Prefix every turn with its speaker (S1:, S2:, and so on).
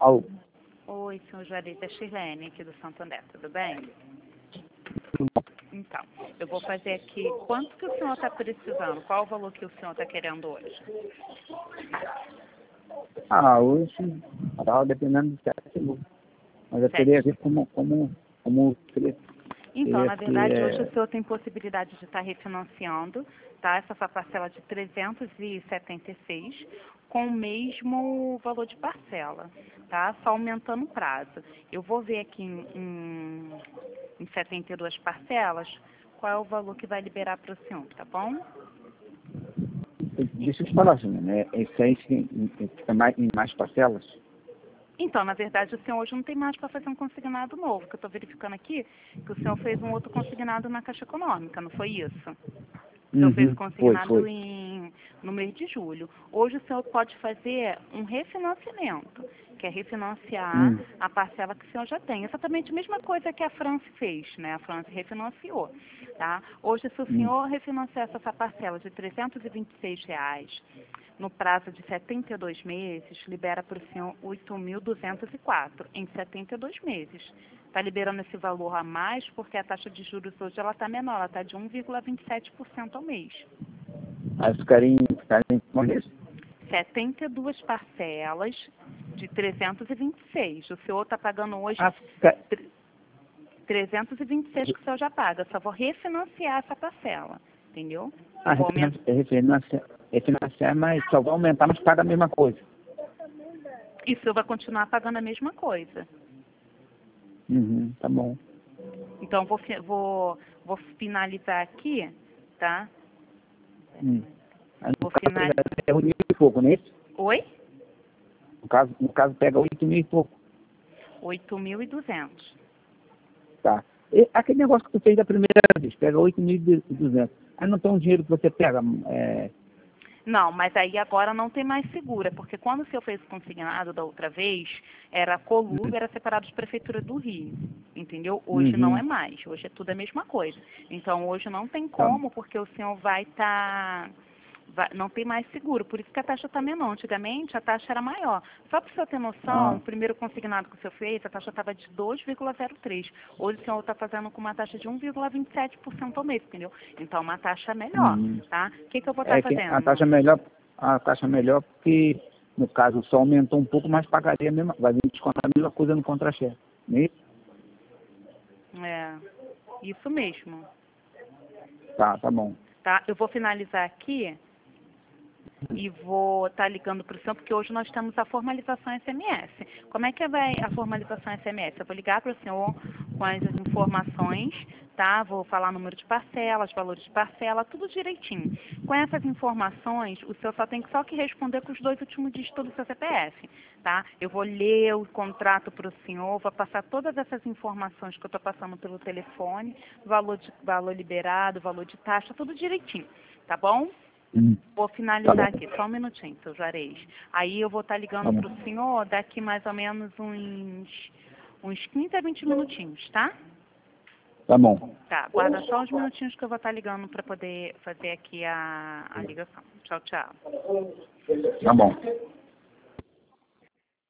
S1: Alô.
S2: Oi, senhor Juarez, é Shirlene aqui do Santander, tudo bem? Então, eu vou fazer aqui, quanto que o senhor está precisando? Qual o valor que o senhor está querendo hoje?
S1: Hoje estava dependendo do certo, mas eu queria ver como
S2: Então, na verdade, hoje
S1: é...
S2: o senhor tem possibilidade de estar refinanciando, tá? Essa sua parcela de 376 com o mesmo valor de parcela, tá? Só aumentando o prazo. Eu vou ver aqui em 72 parcelas qual é o valor que vai liberar para o senhor, tá bom?
S1: Deixa eu te falar, Júnior, né? Esse aí fica em mais parcelas?
S2: Então, na verdade, o senhor hoje não tem mais para fazer um consignado novo, que eu estou verificando aqui que o senhor fez um outro consignado na Caixa Econômica, não foi isso? O senhor fez o consignado
S1: Foi.
S2: no mês de julho. Hoje o senhor pode fazer um refinanciamento, que é refinanciar a parcela que o senhor já tem. Exatamente a mesma coisa que a France fez, né? A France refinanciou, tá? Hoje, se o senhor refinanciar essa parcela de R$ 326 no prazo de 72 meses, libera para o senhor 8.204 em 72 meses. Está liberando esse valor a mais porque a taxa de juros hoje ela está menor, ela está de 1,27% ao mês.
S1: Aí ficaria em
S2: 72 parcelas de 326. O senhor está pagando hoje 326 que o senhor já paga. Só vou refinanciar essa parcela, entendeu?
S1: Refinanciar, mas só vai aumentar, mas paga a mesma coisa.
S2: E o senhor vai continuar pagando a mesma coisa.
S1: Tá bom.
S2: Então, vou finalizar aqui, tá?
S1: Vou finalizar. É 8 mil e pouco, não é isso?
S2: Oi?
S1: No caso pega 8 mil e pouco.
S2: 8.200.
S1: Tá. E aquele negócio que tu fez da primeira vez, pega 8.200. Aí não tem um dinheiro que você pega.
S2: Não, mas aí agora não tem mais segura, porque quando o senhor fez o consignado da outra vez, era Colúbio, era separado de Prefeitura do Rio, entendeu? Hoje não é mais, hoje é tudo a mesma coisa. Então hoje não tem como, porque o senhor vai estar... não tem mais seguro, por isso que a taxa está menor. Antigamente a taxa era maior. Só para o senhor ter noção, o primeiro consignado que o senhor fez, a taxa estava de 2,03. Hoje o senhor está fazendo com uma taxa de 1,27% ao mês, entendeu? Então uma taxa melhor, tá? O que eu vou estar fazendo?
S1: A taxa melhor porque, no caso, só aumentou um pouco, mas pagaria a mesma, vai descontar a mesma coisa no contra-cheque. Não é isso?
S2: É, isso mesmo.
S1: Tá bom.
S2: Tá, eu vou finalizar aqui e vou estar ligando para o senhor, porque hoje nós temos a formalização SMS. Como é que vai a formalização SMS? Eu vou ligar para o senhor com as informações, tá? Vou falar número de parcelas, valores de parcela, tudo direitinho. Com essas informações, o senhor só tem que responder com os 2 últimos dígitos do seu CPF, tá? Eu vou ler o contrato para o senhor, vou passar todas essas informações que eu estou passando pelo telefone, valor liberado, valor de taxa, tudo direitinho, tá bom? Vou finalizar aqui, só um minutinho, seu Juarez. Aí eu vou estar ligando para o senhor daqui mais ou menos uns 15 a 20 minutinhos, tá?
S1: Tá bom.
S2: Tá, guarda só uns minutinhos que eu vou estar ligando para poder fazer aqui a ligação. Tchau, tchau.
S1: Tá bom.